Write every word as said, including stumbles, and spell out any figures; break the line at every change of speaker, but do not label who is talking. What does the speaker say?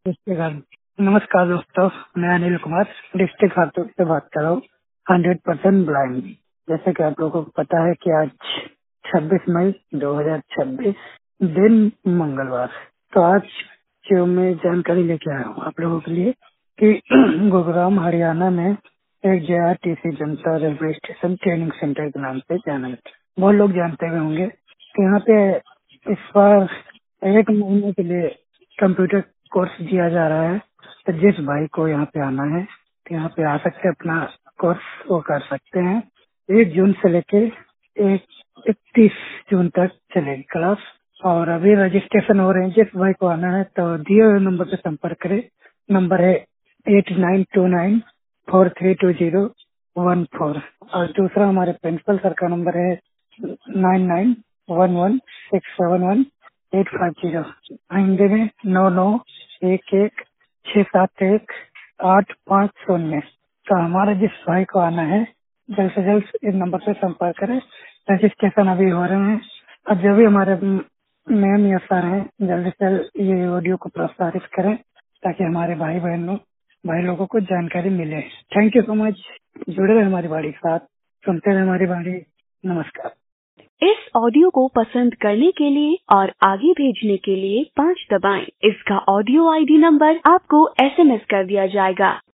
District हार- नमस्कार दोस्तों, मैं अनिल कुमार डिस्ट्रिक्ट हाथुर से बात कर रहा हूँ। Hundred percent blind. जैसे कि आप लोगों को पता है कि आज छब्बीस मई दो हज़ार छब्बीस दिन मंगलवार। तो आज जो मैं जानकारी लेके आया हूँ आप लोगों के लिए कि गुरुग्राम हरियाणा में एक जे आर टी सी जनता रेलवे स्टेशन ट्रेनिंग सेंटर के नाम से जाना जाता है। बहुत लोग जानते हुए होंगे कि यहाँ पे इस बार एक महीने के लिए कंप्यूटर कोर्स दिया जा रहा है। तो जिस भाई को यहाँ पे आना है तो यहाँ पे आ सकते हैं, अपना कोर्स वो कर सकते हैं। एक जून से लेके एक इकतीस जून तक चलेगी क्लास और अभी रजिस्ट्रेशन हो रहे हैं। जिस भाई को आना है तो दिए हुए नंबर पे संपर्क करें। नंबर है eight nine two nine four three two zero one four और दूसरा हमारे प्रिंसिपल सर का नंबर है nine nine one one six seven one eight five zero. Hindi में नौ नौ एक एक छह सात एक आठ पाँच शून्य। तो हमारा जिस भाई को आना है जल्द से जल्द इस नंबर पे संपर्क करें। रजिस्ट्रेशन अभी हो रहे हैं और जो भी हमारे मैम या सर हैं जल्द से जल्द ये ऑडियो को प्रसारित करें ताकि हमारे भाई बहनों भाई लोगों को जानकारी मिले। Thank you so much. जुड़े रहे हमारी बाड़ी के साथ, सुनते रहे हमारी बाड़ी। नमस्कार।
इस ऑडियो को पसंद करने के लिए और आगे भेजने के लिए पाँच दबाएं। इसका ऑडियो आई डी नंबर आपको एस एम एस कर दिया जाएगा।